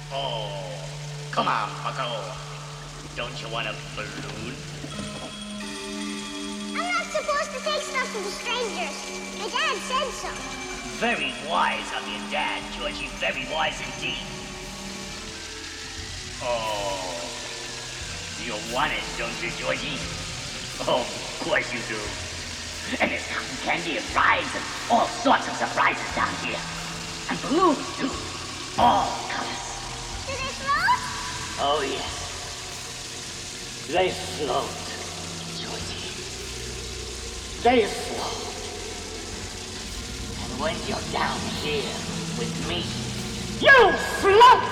Oh, come on, Bucko. Don't you want a balloon? I'm not supposed to take stuff from strangers. My dad said so. Very wise of your dad, Georgie. Very wise indeed. Oh, you want it, don't you, Georgie? Oh, of course you do. And there's cotton candy and rides and all sorts of surprises down here. And balloons, too. All colors. Do they float? Oh, yes. They float, Georgie. They float. And when you're down here with me, you float!